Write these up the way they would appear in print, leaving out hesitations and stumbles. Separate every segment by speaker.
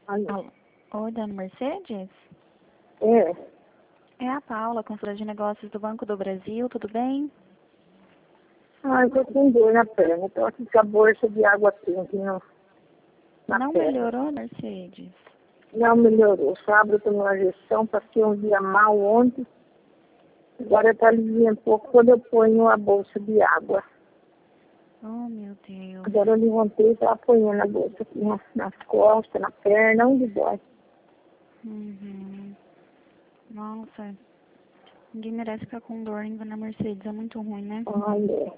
Speaker 1: Alô.
Speaker 2: Alô. Oi, dona Mercedes?
Speaker 1: É.
Speaker 2: É a Paula, consultora de negócios do Banco do Brasil, tudo bem?
Speaker 1: Eu tô com dor na perna. Tô aqui com a bolsa de água quente na
Speaker 2: Não
Speaker 1: perna.
Speaker 2: melhorou, Mercedes?
Speaker 1: Não melhorou. Sábado eu tomei uma injeção, passei um dia mal ontem. Agora tá aliviando um pouco quando eu ponho a bolsa de água.
Speaker 2: Oh, meu Deus.
Speaker 1: Agora eu levantei e tava ponhando a bolsa aqui nas costas, na perna, onde dói.
Speaker 2: Uhum. Nossa, ninguém merece ficar com dor, hein, dona Mercedes? É muito ruim, né?
Speaker 1: Olha.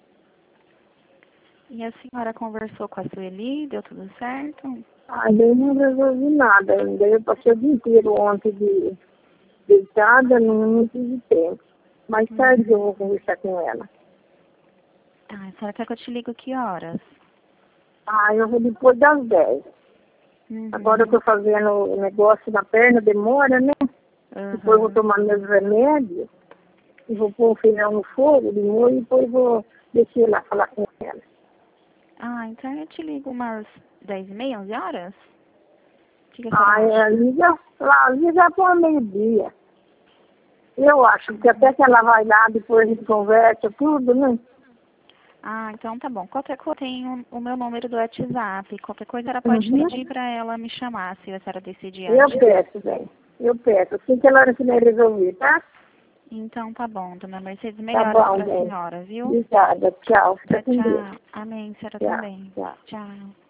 Speaker 2: E a senhora conversou com a Sueli? Deu tudo certo?
Speaker 1: Ainda eu não resolvi nada ainda. Eu passei o dia inteiro ontem deitada, não tive tempo. Mais tarde eu vou conversar com ela.
Speaker 2: Tá, a senhora quer que eu te ligo que horas?
Speaker 1: Eu vou depois das 10. Agora eu tô fazendo o negócio na perna, demora, né? Depois eu vou tomar meus remédios e vou pôr o feijão no fogo de molho e depois vou descer lá falar com ela.
Speaker 2: Então eu te ligo umas 10h30, 11 horas? O que a senhora acha?
Speaker 1: Liga para meio-dia. Eu acho que até que ela vai lá, depois a gente conversa, tudo, né?
Speaker 2: Então tá bom. Qualquer coisa, tem o meu número do WhatsApp. Qualquer coisa, ela pode pedir pra ela me chamar, se a senhora decidir
Speaker 1: Eu
Speaker 2: antes.
Speaker 1: peço, velho. Eu peço. Assim que ela hora que vai resolver, tá?
Speaker 2: Então tá bom, dona Mercedes.
Speaker 1: Tá
Speaker 2: Melhoras
Speaker 1: bom,
Speaker 2: pra
Speaker 1: velho.
Speaker 2: senhora, viu?
Speaker 1: Obrigada. Tchau. Fica
Speaker 2: Tchau,
Speaker 1: com Deus.
Speaker 2: tchau. Amém, senhora
Speaker 1: Tchau.
Speaker 2: também.
Speaker 1: Tchau.
Speaker 2: Tchau.